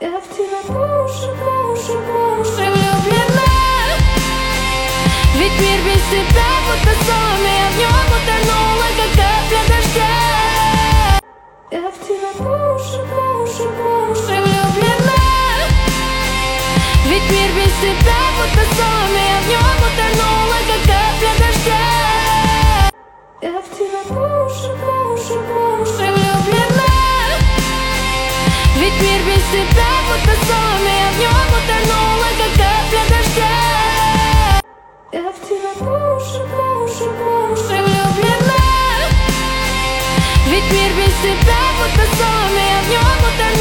Я в тебя по уши влюблена. Ведь мир без тебя будто сон, я в нем утонула, как капля дождя. Я в тебя по уши влюблена. Ведь мир без тебя будто сон, я в нем утонула, как капля дождя. Я в тебя по уши влюблена. Ведь мир без тебя будто сон, я в нем утонула, как капля дождя. Я в тебя по уши влюблена. Ведь мир без тебя будто сон, я в нем утонула.